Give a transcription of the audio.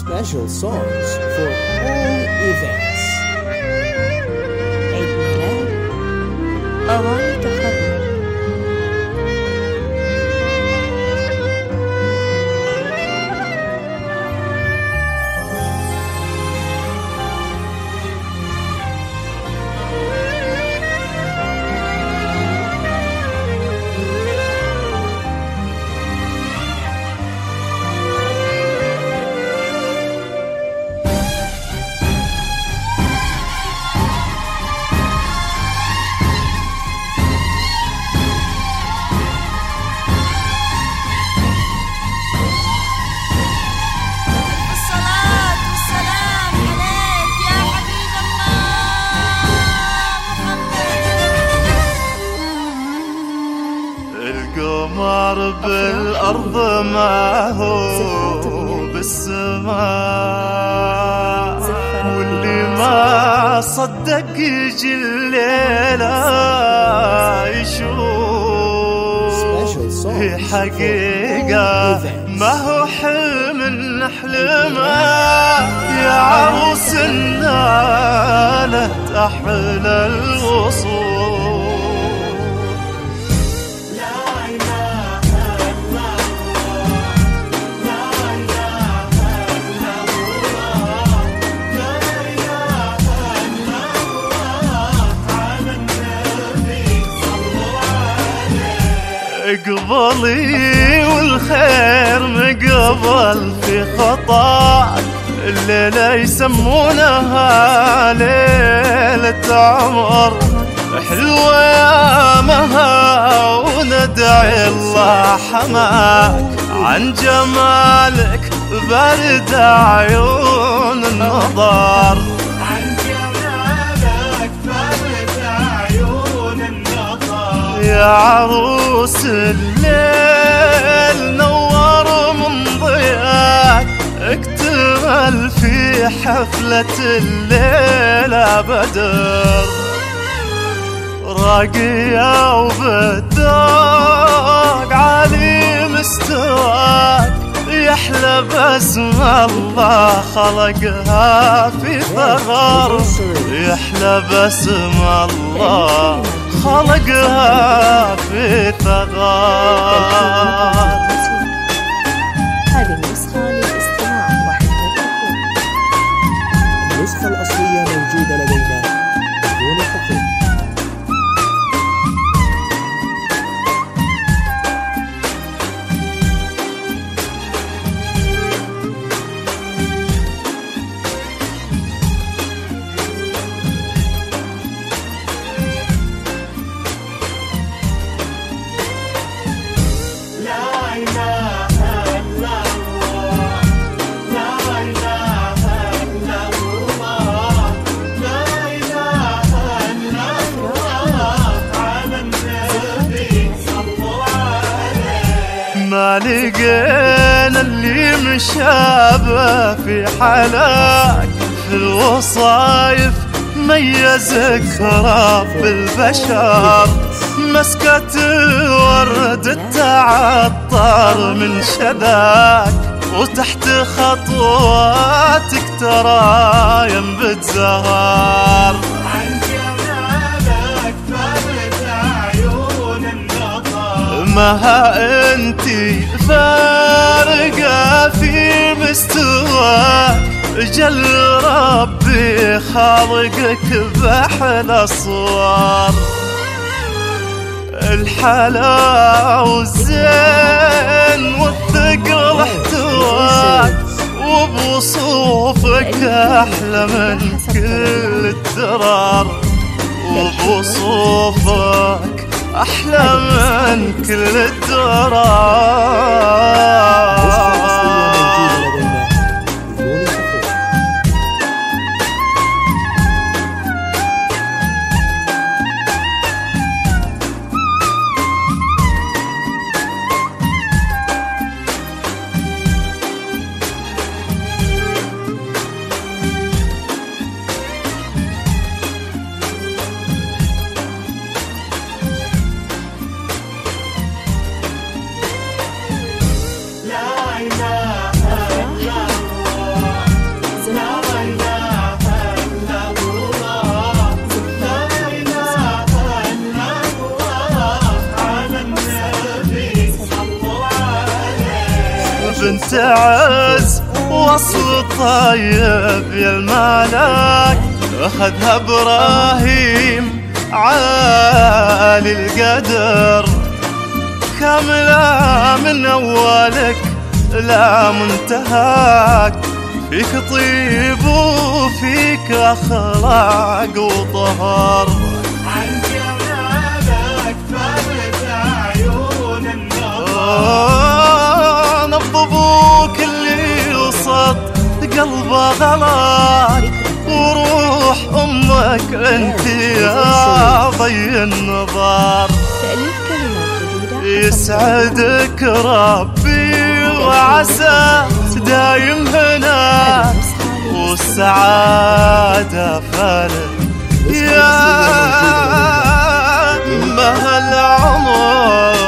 special songs for all events. عيد ميلاد، أغاني تخرج. القمر بالأرض ما هو بالسماء، واللي ما صدق يجي الليلة يشوف هي حقيقة ما هو حلم نحلمه. يا عروس نالت أحلى الوصول. اقبلي والخير مقبل في خطاك، الليلة يسمونها ليلة عمر، حلوة يا مها وندعي الله حماك، عن جمالك برد عيون النظر. يا عروس الليل نور من ضياك، اكتمل في حفلة الليلة بدر، راقية وبالذوق عالي مستواك، يحلى باسم الله خلقها في ثغر، يحلى باسم الله خلقها في ثغر. هذه النسخة للاستماع وحفظ الحقوق. النسخة الأصلية موجودة لدينا بدون الحقوق. ما لقينا اللي مشابه في حلاك، في الوصايف ميزك رب البشر، مسكة ورد تعطر من شذاك، وتحت خطواتك ترايم بتزهر. مها انتي فارقة في مستواك، جل ربي خالقك بأحلى صور، الحلا والزين والثقل احتواك، وبوصوفك أحلى من كل الدرر، وبوصوفك أحلى من كل الدرر. بنت عز وصل طيب يا الملاك، أخذها إبراهيم عالي القدر، كاملة من أولك لا منتهاك، فيك طيب وفيك أخلاق وطهر. عن جمالك فرد عيون النظر، نبض أبوك اللي وسط قلبه غلاك، وروح أمك أنت يا ضي النظر. تأليف كلمات جديدة يسعدك ربي وعسى دايم هنا، والسعادة فلك يا مهل عمر